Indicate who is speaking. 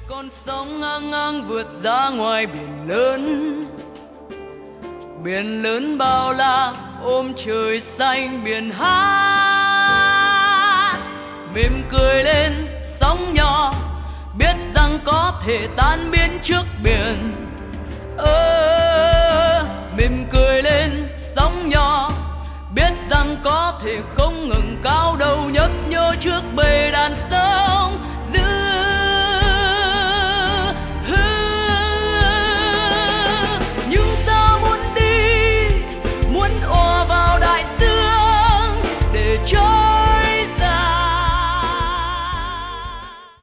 Speaker 1: con sóng ngang ngang vượt ra ngoài biển lớn bao la ôm trời xanh biển hát mỉm cười lên sóng nhỏ biết rằng có thể tan biến trước biển. Mỉm cười lên sóng nhỏ biết rằng có thể không